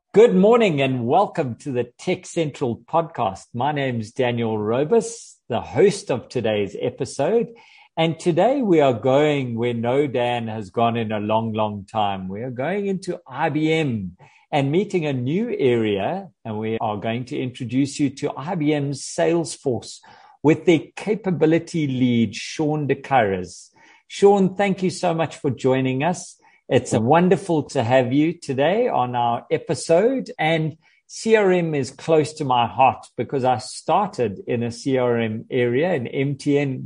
Good morning and welcome to the Tech Central podcast. My name is Daniel Robus, the host of today's episode. And today we are going where no Dan has gone in a long, long time. We are going into IBM and meeting a new area. And we are going to introduce you to IBM's Salesforce with their capability lead, Sean de Caires. Sean, thank you so much for joining us. It's wonderful to have you today on our episode, and CRM is close to my heart because I started in a CRM area in MTN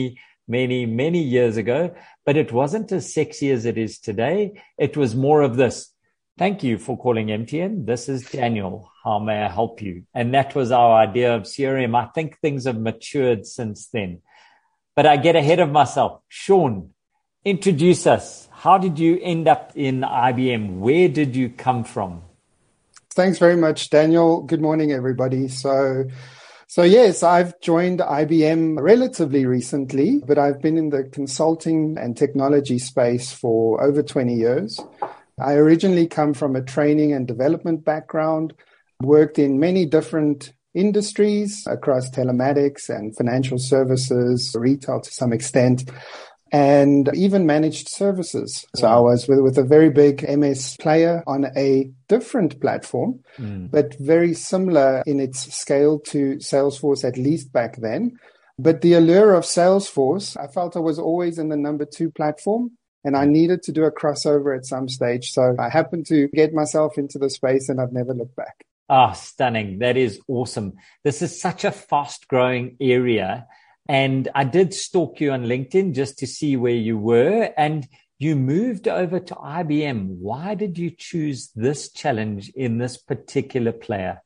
many years ago, but it wasn't as sexy as it is today. It was more of this. Thank you for calling MTN. This is Daniel. How may I help you? And that was our idea of CRM. I think things have matured since then, but I get ahead of myself. Sean, introduce us. How did you end up in IBM? Where did you come from? Thanks very much, Daniel. Good morning, everybody. So yes, I've joined IBM relatively recently, but I've been in the consulting and technology space for over 20 years. I originally come from a training and development background, worked in many different industries across telematics and financial services, retail to some extent, and even managed services. So I was with a very big MS player on a different platform, but very similar in its scale to Salesforce, at least back then. But the allure of Salesforce, I felt I was always in the number 2 platform, and I needed to do a crossover at some stage. So I happened to get myself into the space, and I've never looked back. Stunning. That is awesome. This is such a fast-growing area. And I did stalk you on LinkedIn just to see where you were, and you moved over to IBM. Why did you choose this challenge in this particular player?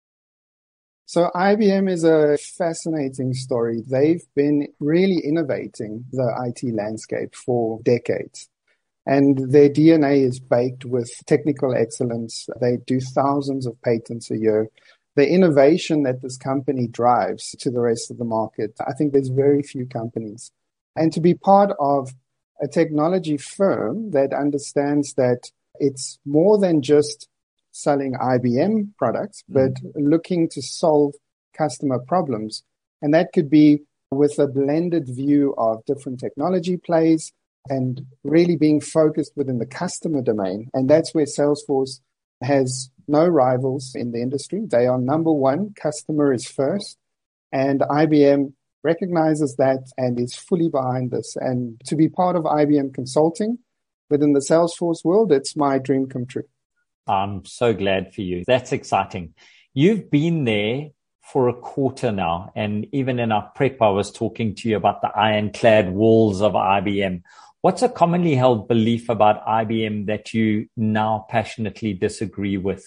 So IBM is a fascinating story. They've been really innovating the IT landscape for decades, and their DNA is baked with technical excellence. They do thousands of patents a year. The innovation that this company drives to the rest of the market, I think there's very few companies. And to be part of a technology firm that understands that it's more than just selling IBM products, but looking to solve customer problems. And that could be with a blended view of different technology plays and really being focused within the customer domain. And that's where Salesforce has no rivals in the industry. They are number 1. Customer is first. And IBM recognizes that and is fully behind this. And to be part of IBM Consulting within the Salesforce world, it's my dream come true. I'm so glad for you. That's exciting. You've been there for a quarter now. And even in our prep, I was talking to you about the ironclad walls of IBM. What's a commonly held belief about IBM that you now passionately disagree with?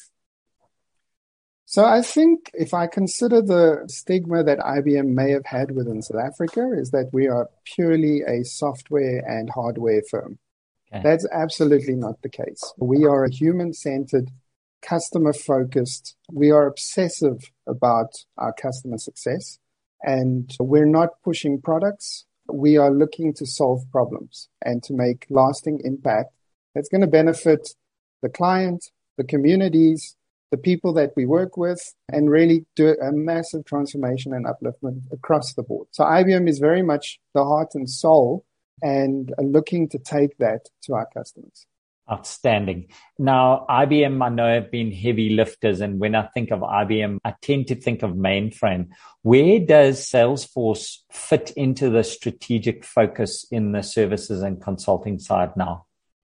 So I think if I consider the stigma that IBM may have had within South Africa is that we are purely a software and hardware firm. Okay. That's absolutely not the case. We are a human-centered, customer-focused. We are obsessive about our customer success, and we're not pushing products. We are looking to solve problems and to make lasting impact that's going to benefit the client, the communities, the people that we work with, and really do a massive transformation and upliftment across the board. So IBM is very much the heart and soul and looking to take that to our customers. Outstanding. Now, IBM, I know, have been heavy lifters. And when I think of IBM, I tend to think of mainframe. Where does Salesforce fit into the strategic focus in the services and consulting side now?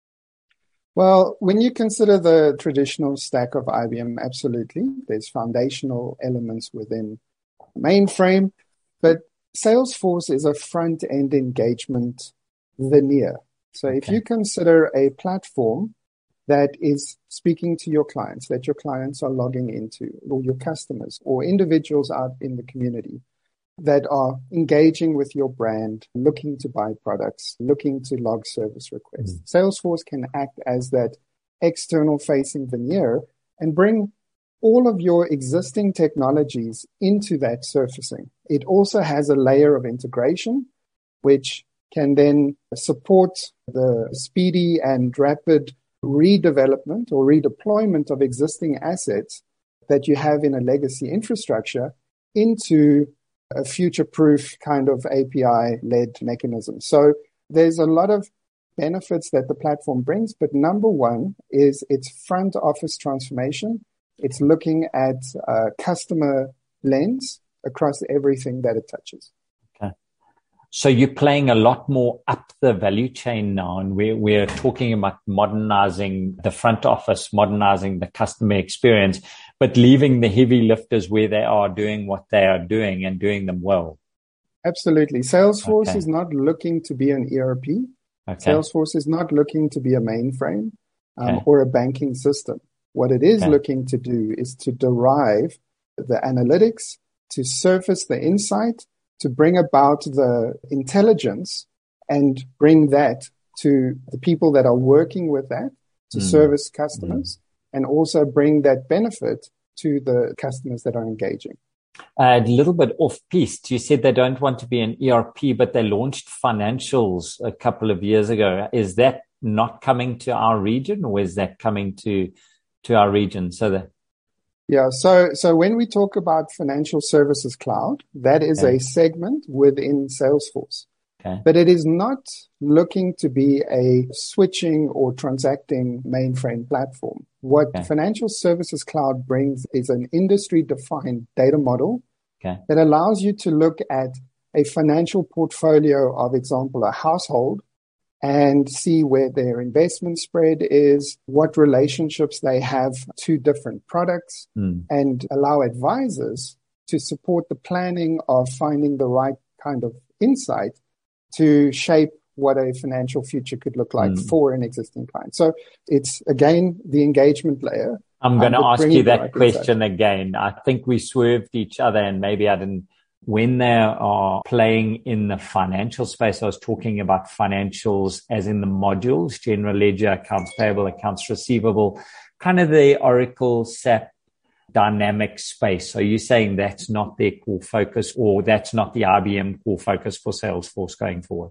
Well, when you consider the traditional stack of IBM, absolutely. There's foundational elements within mainframe, but Salesforce is a front-end engagement veneer. So if you consider a platform that is speaking to your clients, that your clients are logging into, or your customers, or individuals out in the community that are engaging with your brand, looking to buy products, looking to log service requests. Salesforce can act as that external facing veneer and bring all of your existing technologies into that surfacing. It also has a layer of integration, which can then support the speedy and rapid redevelopment or redeployment of existing assets that you have in a legacy infrastructure into a future-proof kind of API-led mechanism. So there's a lot of benefits that the platform brings, but number one is its front office transformation. It's looking at customer lens across everything that it touches. Okay. So you're playing a lot more up the value chain now, and we're talking about modernizing the front office, modernizing the customer experience, but leaving the heavy lifters where they are doing what they are doing and doing them well. Absolutely. Salesforce is not looking to be an ERP. Salesforce is not looking to be a mainframe or a banking system. What it is looking to do is to derive the analytics, to surface the insight, to bring about the intelligence and bring that to the people that are working with that to service customers and also bring that benefit to the customers that are engaging. A little bit off piste. You said they don't want to be an ERP, but they launched financials a couple of years ago. Is that not coming to our region, or is that coming to our region? So when we talk about Financial Services Cloud, that is a segment within Salesforce. But it is not looking to be a switching or transacting mainframe platform. What Financial Services Cloud brings is an industry-defined data model that allows you to look at a financial portfolio of, example, a household and see where their investment spread is, what relationships they have to different products, and allow advisors to support the planning of finding the right kind of insight to shape what a financial future could look like for an existing client. So it's, again, the engagement layer. I'm going to ask you that question again. I think we swerved each other, and maybe I didn't. When they are playing in the financial space, I was talking about financials as in the modules, general ledger, accounts payable, accounts receivable, kind of the Oracle, SAP, dynamic space. Are you saying that's not their core focus, or that's not the IBM core focus for Salesforce going forward?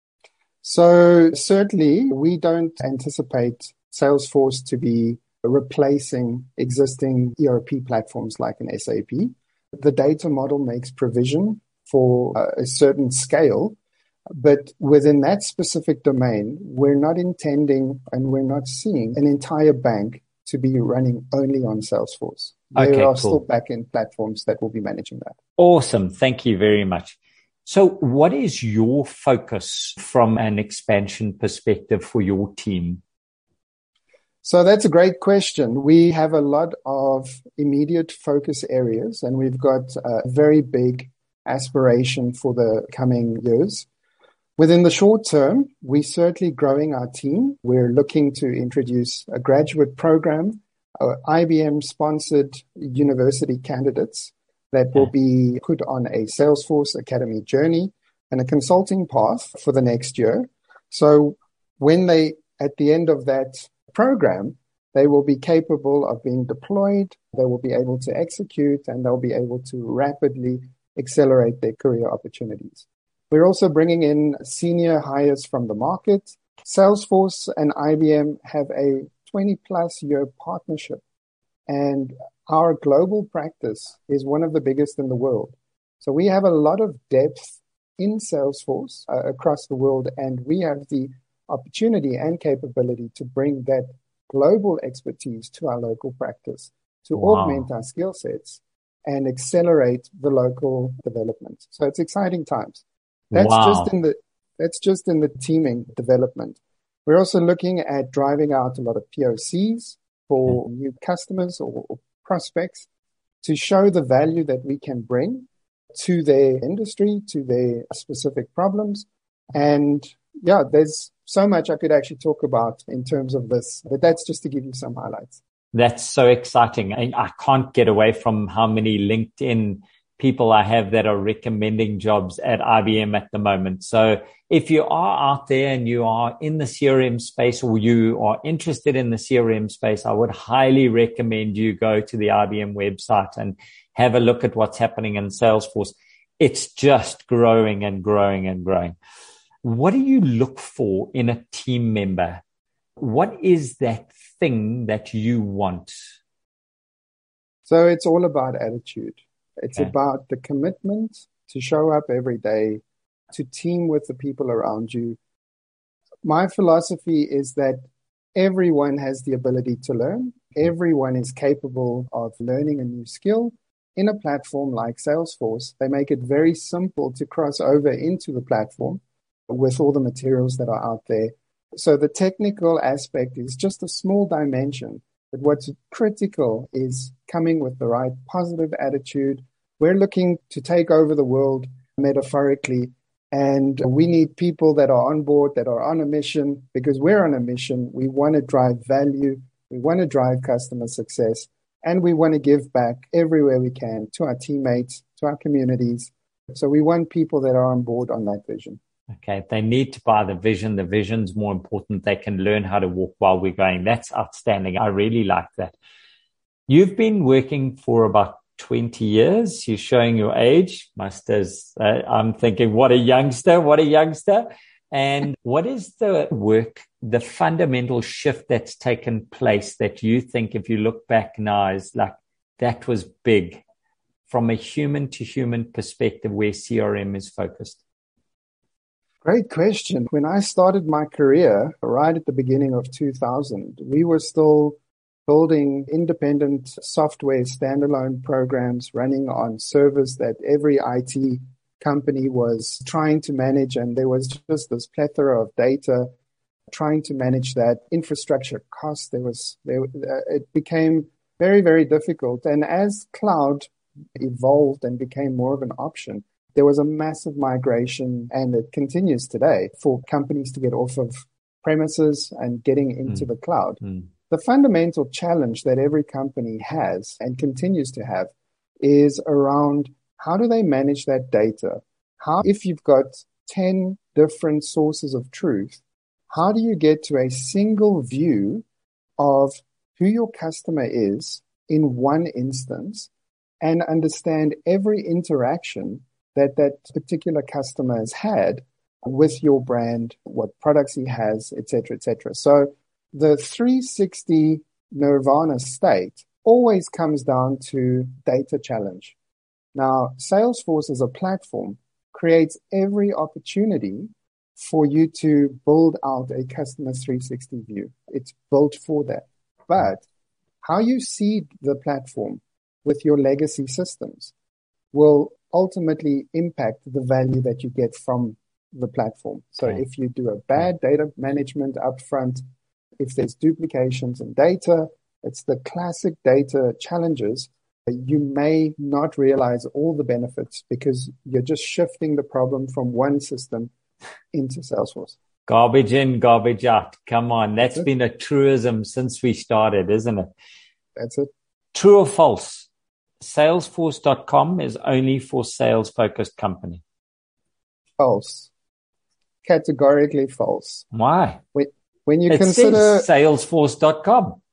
So certainly we don't anticipate Salesforce to be replacing existing ERP platforms like an SAP. The data model makes provision for a certain scale, but within that specific domain, we're not intending and we're not seeing an entire bank to be running only on Salesforce. There are still back-end platforms that will be managing that. Awesome. Thank you very much. So what is your focus from an expansion perspective for your team? So that's a great question. We have a lot of immediate focus areas, and we've got a very big aspiration for the coming years. Within the short term, we're certainly growing our team. We're looking to introduce a graduate program, IBM-sponsored university candidates that will be put on a Salesforce Academy journey and a consulting path for the next year. So when they, at the end of that program, they will be capable of being deployed, they will be able to execute, and they'll be able to rapidly accelerate their career opportunities. We're also bringing in senior hires from the market. Salesforce and IBM have a 20-plus year partnership, and our global practice is one of the biggest in the world. So we have a lot of depth in Salesforce across the world, and we have the opportunity and capability to bring that global expertise to our local practice to augment our skill sets and accelerate the local development. So it's exciting times. That's just in the teaming development. We're also looking at driving out a lot of POCs for new customers or prospects to show the value that we can bring to their industry, to their specific problems. And there's so much I could actually talk about in terms of this, but that's just to give you some highlights. That's so exciting. I can't get away from how many LinkedIn people I have that are recommending jobs at IBM at the moment. So if you are out there and you are in the CRM space, or you are interested in the CRM space, I would highly recommend you go to the IBM website and have a look at what's happening in Salesforce. It's just growing and growing and growing. What do you look for in a team member What is that thing that you want? So it's all about attitude. It's Okay. about the commitment to show up every day, to team with the people around you. My philosophy is that everyone has the ability to learn. Everyone is capable of learning a new skill. In a platform like Salesforce, they make it very simple to cross over into the platform with all the materials that are out there. So the technical aspect is just a small dimension, but what's critical is coming with the right positive attitude. We're looking to take over the world metaphorically, and we need people that are on board, that are on a mission, because we're on a mission. We want to drive value. We want to drive customer success, and we want to give back everywhere we can to our teammates, to our communities. So we want people that are on board on that vision. Okay. They need to buy the vision. The vision's more important. They can learn how to walk while we're going. That's outstanding. I really like that. You've been working for about 20 years. You're showing your age. I'm thinking, what a youngster. And what is the fundamental shift that's taken place that you think, if you look back now, is like, that was big from a human to human perspective where CRM is focused? Great question. When I started my career right at the beginning of 2000, we were still building independent software standalone programs running on servers that every IT company was trying to manage. And there was just this plethora of data trying to manage that infrastructure cost. It became very, very difficult. And as cloud evolved and became more of an option, there was a massive migration, and it continues today, for companies to get off of premises and getting into the cloud. The fundamental challenge that every company has and continues to have is around how do they manage that data? If you've got 10 different sources of truth, how do you get to a single view of who your customer is in one instance and understand every interaction that particular customer has had with your brand, what products he has, et cetera, et cetera. So the 360 nirvana state always comes down to data challenge. Now, Salesforce as a platform creates every opportunity for you to build out a customer 360 view. It's built for that. But how you seed the platform with your legacy systems will ultimately impact the value that you get from the platform. So if you do a bad data management upfront, if there's duplications in data, it's the classic data challenges. You may not realize all the benefits because you're just shifting the problem from one system into Salesforce. Garbage in, garbage out. Come on. That's been a truism since we started, isn't it? That's it. True or false? Salesforce.com is only for sales-focused company. False. Categorically false. Why? When you it consider says Salesforce.com.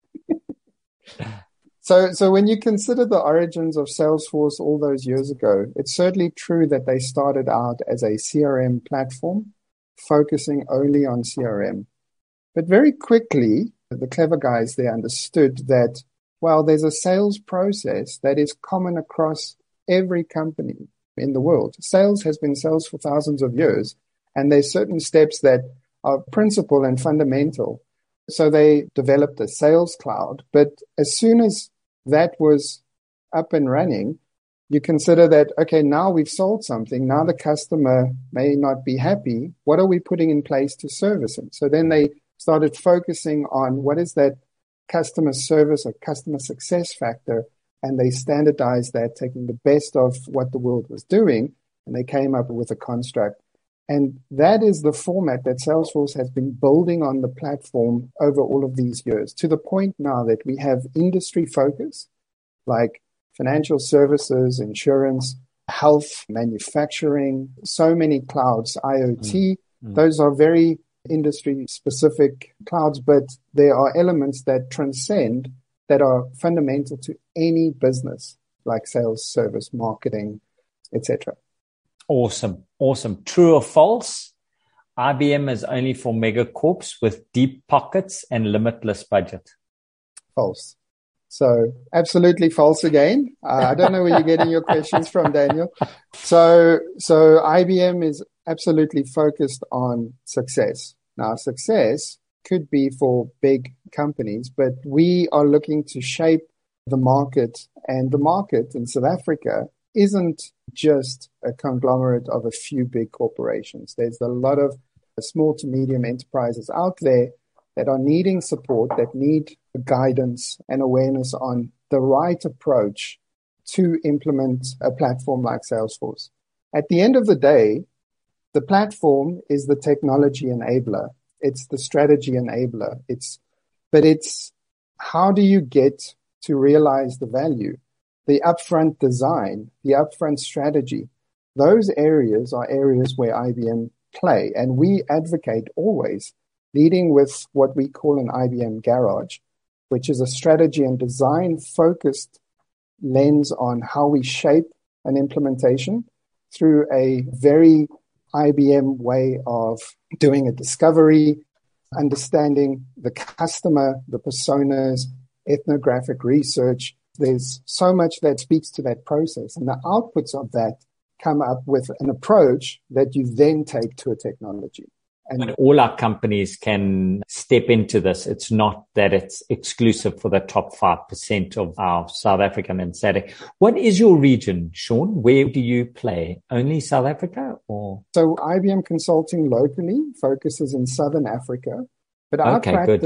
So when you consider the origins of Salesforce all those years ago, it's certainly true that they started out as a CRM platform, focusing only on CRM. But very quickly, the clever guys there understood that, well, there's a sales process that is common across every company in the world. Sales has been sales for thousands of years, and there's certain steps that are principal and fundamental. So they developed a sales cloud. But as soon as that was up and running, you consider that, okay, now we've sold something. Now the customer may not be happy. What are we putting in place to service him? So then they started focusing on what is that customer service or customer success factor, and they standardized that, taking the best of what the world was doing, and they came up with a construct. And that is the format that Salesforce has been building on the platform over all of these years, to the point now that we have industry focus like financial services, insurance, health, manufacturing, so many clouds, IoT. Those are very industry-specific clouds, but there are elements that transcend, that are fundamental to any business, like sales, service, marketing, etc. Awesome. True or false? IBM is only for megacorps with deep pockets and limitless budget? False. So absolutely false again. I don't know where you're getting your questions from, Daniel. So IBM is absolutely focused on success. Now, success could be for big companies, but we are looking to shape the market, and the market in South Africa isn't just a conglomerate of a few big corporations. There's a lot of small to medium enterprises out there that are needing support, that need guidance and awareness on the right approach to implement a platform like Salesforce. At the end of the day, the platform is the technology enabler. It's the strategy enabler. But it's how do you get to realize the value? The upfront design, the upfront strategy, those areas are areas where IBM play. And we advocate always leading with what we call an IBM Garage, which is a strategy and design focused lens on how we shape an implementation through a very IBM way of doing a discovery, understanding the customer, the personas, ethnographic research. There's so much that speaks to that process, and the outputs of that come up with an approach that you then take to a technology. And all our companies can step into this. It's not that it's exclusive for the top 5% of our South African and SADC. What is your region, Sean? Where do you play? Only South Africa or? So IBM Consulting locally focuses in Southern Africa, but our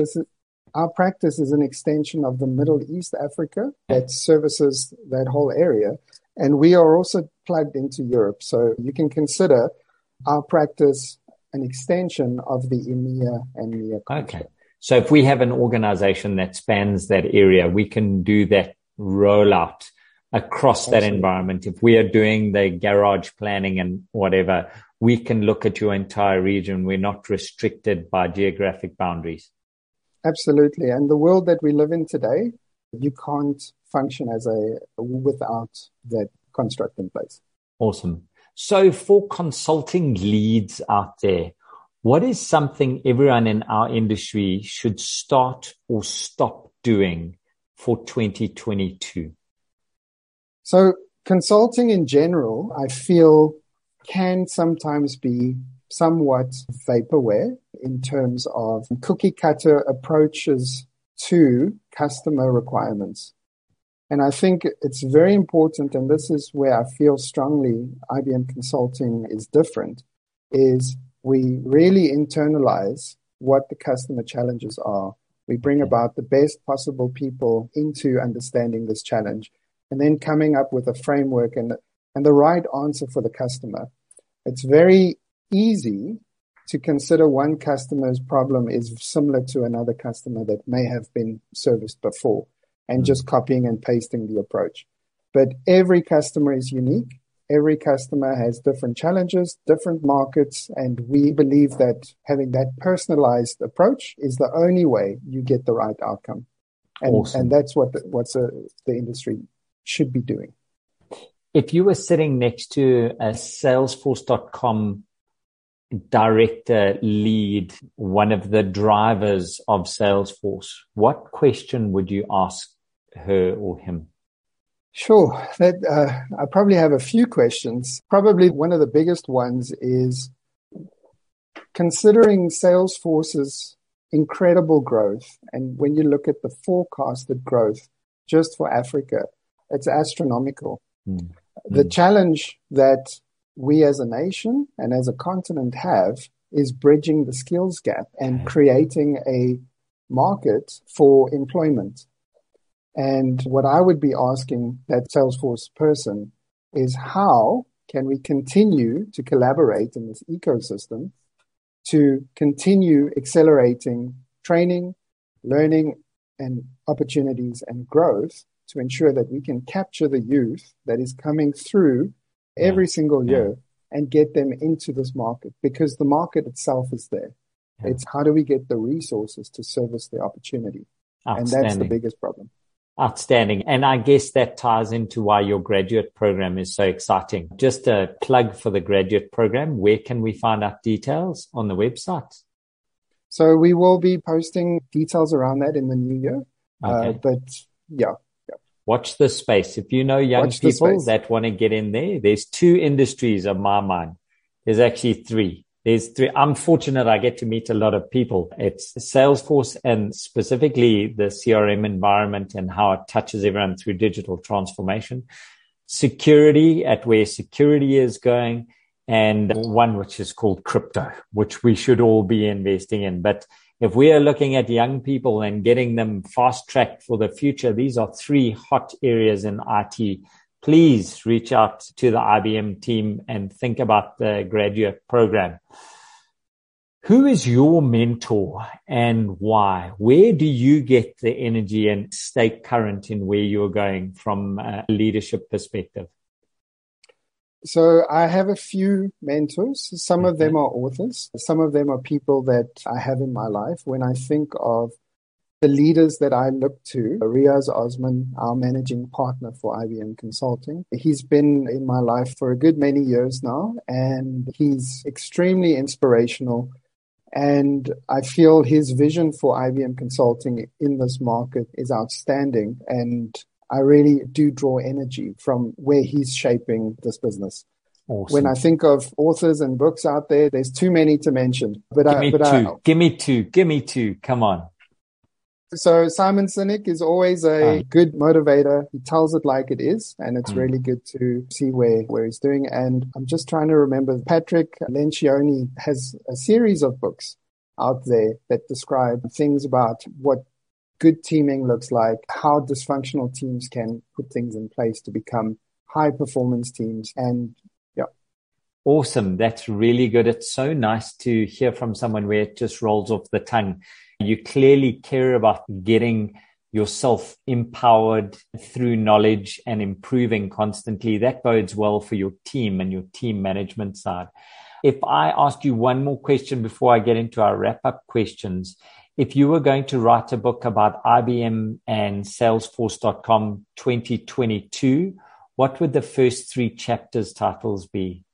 practice is an extension of the Middle East Africa that services that whole area. And we are also plugged into Europe. So you can consider our practice an extension of the EMEA and MEA concept. Okay. So if we have an organization that spans that area, we can do that rollout across that environment. If we are doing the garage planning and whatever, we can look at your entire region. We're not restricted by geographic boundaries. Absolutely. And the world that we live in today, you can't function without that construct in place. Awesome. So for consulting leads out there, what is something everyone in our industry should start or stop doing for 2022? So consulting in general, I feel can sometimes be somewhat vaporware in terms of cookie cutter approaches to customer requirements. And I think it's very important, and this is where I feel strongly IBM Consulting is different, is we really internalize what the customer challenges are. We bring about the best possible people into understanding this challenge and then coming up with a framework and the right answer for the customer. It's very easy to consider one customer's problem is similar to another customer that may have been serviced before, and just copying and pasting the approach. But every customer is unique. Every customer has different challenges, different markets, and we believe that having that personalized approach is the only way you get the right outcome. And, awesome. And that's what the industry should be doing. If you were sitting next to a Salesforce.com director, lead, one of the drivers of Salesforce, what question would you ask her or him? Sure. I probably have a few questions. Probably one of the biggest ones is considering Salesforce's incredible growth. And when you look at the forecasted growth just for Africa, it's astronomical. The challenge that we as a nation and as a continent have is bridging the skills gap and creating a market for employment. And what I would be asking that Salesforce person is how can we continue to collaborate in this ecosystem to continue accelerating training, learning, and opportunities and growth to ensure that we can capture the youth that is coming through every single year and get them into this market, because the market itself is there. It's how do we get the resources to service the opportunity? And that's the biggest problem. Outstanding. And I guess that ties into why your graduate program is so exciting. Just a plug for the graduate program. Where can we find out details on the website? So we will be posting details around that in the new year. Okay. But yeah. Watch this space. If you know young people that want to get in there, there's 2 industries of my mind. There's actually 3. There's 3. I'm fortunate I get to meet a lot of people. It's Salesforce and specifically the CRM environment and how it touches everyone through digital transformation. Security, at where security is going, and one which is called crypto, which we should all be investing in. But if we are looking at young people and getting them fast-tracked for the future, these are 3 hot areas in IT. Please reach out to the IBM team and think about the graduate program. Who is your mentor and why? Where do you get the energy and stay current in where you're going from a leadership perspective? So I have a few mentors. Some of them are authors. Some of them are people that I have in my life. When I think of the leaders that I look to, Riaz Osman, our managing partner for IBM Consulting, he's been in my life for a good many years now, and he's extremely inspirational. And I feel his vision for IBM Consulting in this market is outstanding. And I really do draw energy from where he's shaping this business. Awesome. When I think of authors and books out there, there's too many to mention. But Give me two. Come on. So Simon Sinek is always a good motivator. He tells it like it is, and it's really good to see where he's doing. And I'm just trying to remember, Patrick Lencioni has a series of books out there that describe things about what good teaming looks like, how dysfunctional teams can put things in place to become high performance teams. And yeah. Awesome. That's really good. It's so nice to hear from someone where it just rolls off the tongue. You clearly care about getting yourself empowered through knowledge and improving constantly. That bodes well for your team and your team management side. If I ask you one more question before I get into our wrap-up questions, if you were going to write a book about IBM and Salesforce.com 2022, what would the first 3 chapters titles be?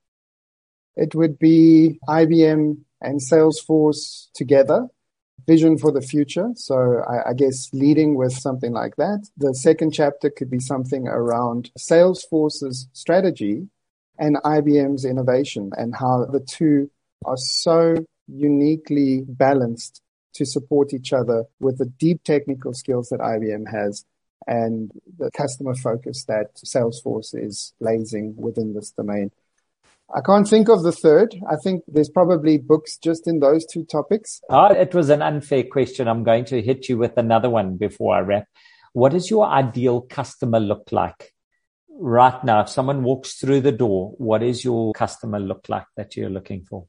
It would be IBM and Salesforce together. Vision for the future. So I guess leading with something like that. The second chapter could be something around Salesforce's strategy and IBM's innovation and how the two are so uniquely balanced to support each other with the deep technical skills that IBM has and the customer focus that Salesforce is blazing within this domain. I can't think of the third. I think there's probably books just in those 2 topics. It was an unfair question. I'm going to hit you with another one before I wrap. What does your ideal customer look like right now? If someone walks through the door, what does your customer look like that you're looking for?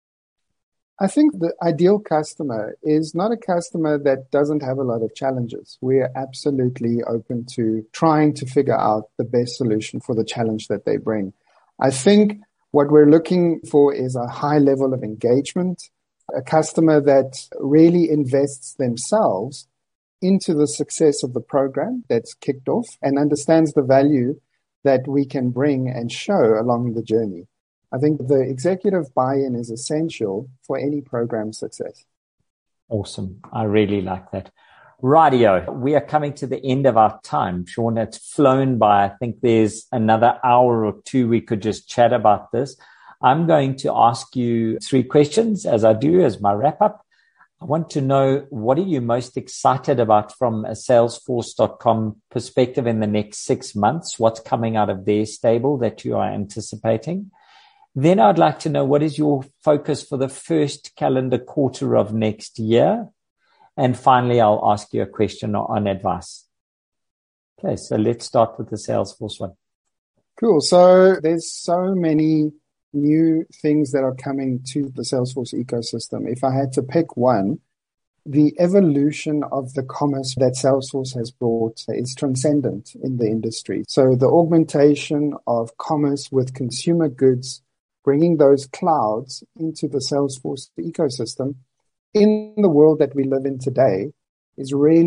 I think the ideal customer is not a customer that doesn't have a lot of challenges. We're absolutely open to trying to figure out the best solution for the challenge that they bring. I think what we're looking for is a high level of engagement, a customer that really invests themselves into the success of the program that's kicked off and understands the value that we can bring and show along the journey. I think the executive buy-in is essential for any program success. Awesome. I really like that. Radio, we are coming to the end of our time. Sean, it's flown by. I think there's another hour or 2 we could just chat about this. I'm going to ask you 3 questions as I do as my wrap up. I want to know, what are you most excited about from a Salesforce.com perspective in the next 6 months? What's coming out of their stable that you are anticipating? Then I'd like to know, what is your focus for the first calendar quarter of next year? And finally, I'll ask you a question on advice. Okay, so let's start with the Salesforce one. Cool. So there's so many new things that are coming to the Salesforce ecosystem. If I had to pick one, the evolution of the commerce that Salesforce has brought is transcendent in the industry. So the augmentation of commerce with consumer goods, bringing those clouds into the Salesforce ecosystem in the world that we live in today is really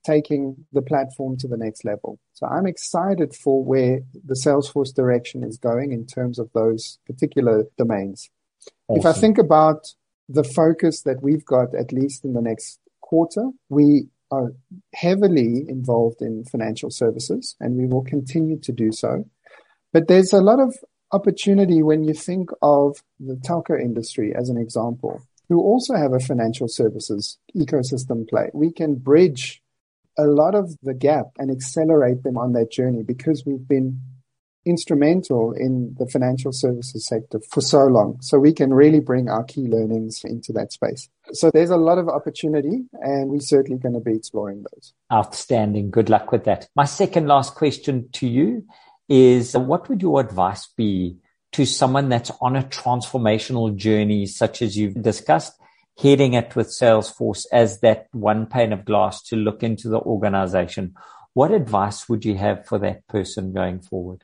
taking the platform to the next level. So I'm excited for where the Salesforce direction is going in terms of those particular domains. Awesome. If I think about the focus that we've got, at least in the next quarter, we are heavily involved in financial services, and we will continue to do so. But there's a lot of opportunity when you think of the telco industry as an example, who also have a financial services ecosystem play. We can bridge a lot of the gap and accelerate them on that journey because we've been instrumental in the financial services sector for so long. So we can really bring our key learnings into that space. So there's a lot of opportunity, and we're certainly going to be exploring those. Outstanding. Good luck with that. My second last question to you is, what would your advice be to someone that's on a transformational journey, such as you've discussed, heading it with Salesforce as that one pane of glass to look into the organization? What advice would you have for that person going forward?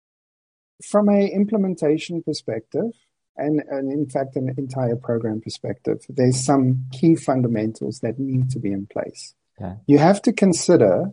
From an implementation perspective, and in fact, an entire program perspective, there's some key fundamentals that need to be in place. Okay. You have to consider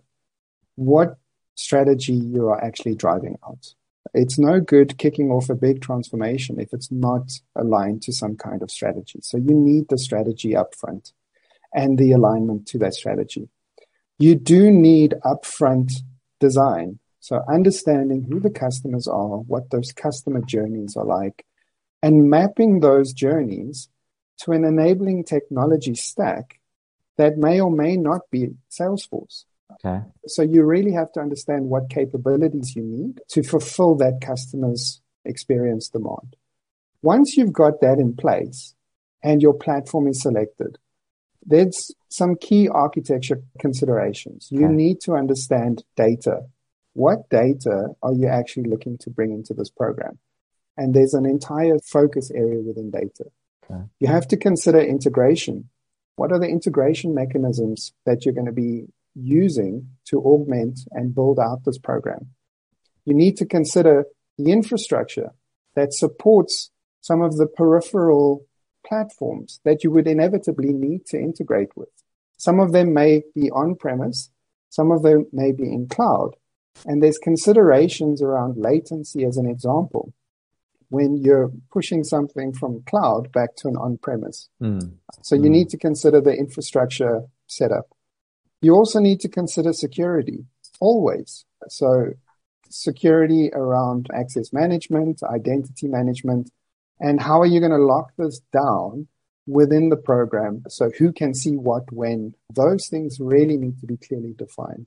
what strategy you are actually driving out. It's no good kicking off a big transformation if it's not aligned to some kind of strategy. So you need the strategy upfront and the alignment to that strategy. You do need upfront design. So understanding who the customers are, what those customer journeys are like, and mapping those journeys to an enabling technology stack that may or may not be Salesforce. Okay. So you really have to understand what capabilities you need to fulfill that customer's experience demand. Once you've got that in place and your platform is selected, there's some key architecture considerations. You need to understand data. What data are you actually looking to bring into this program? And there's an entire focus area within data. Okay. You have to consider integration. What are the integration mechanisms that you're going to be using to augment and build out this program? You need to consider the infrastructure that supports some of the peripheral platforms that you would inevitably need to integrate with. Some of them may be on-premise, some of them may be in cloud. And there's considerations around latency as an example when you're pushing something from cloud back to an on-premise. So you need to consider the infrastructure setup. You also need to consider security, always. So security around access management, identity management, and how are you going to lock this down within the program? So who can see what, when? Those things really need to be clearly defined.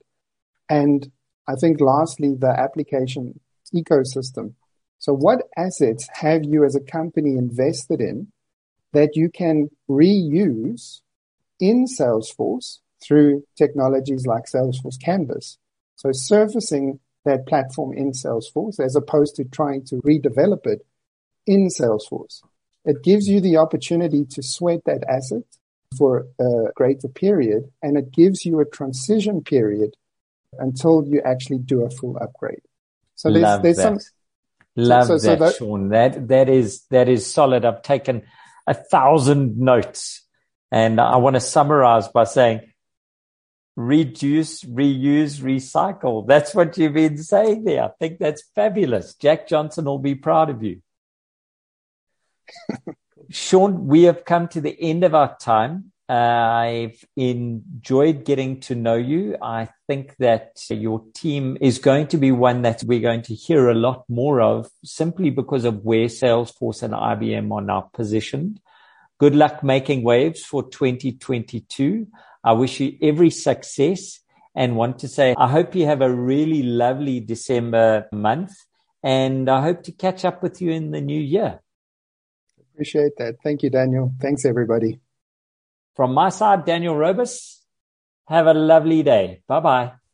And I think lastly, the application ecosystem. So what assets have you as a company invested in that you can reuse in Salesforce through technologies like Salesforce Canvas? So surfacing that platform in Salesforce as opposed to trying to redevelop it in Salesforce. It gives you the opportunity to sweat that asset for a greater period, and it gives you a transition period until you actually do a full upgrade. So there's some Sean. That is solid. I've taken 1,000 notes, and I want to summarize by saying, reduce, reuse, recycle. That's what you've been saying there. I think that's fabulous. Jack Johnson will be proud of you. Sean, we have come to the end of our time. I've enjoyed getting to know you. I think that your team is going to be one that we're going to hear a lot more of, simply because of where Salesforce and IBM are now positioned. Good luck making waves for 2022. I wish you every success, and want to say I hope you have a really lovely December month, and I hope to catch up with you in the new year. Appreciate that. Thank you, Daniel. Thanks, everybody. From my side, Daniel Robus, have a lovely day. Bye-bye.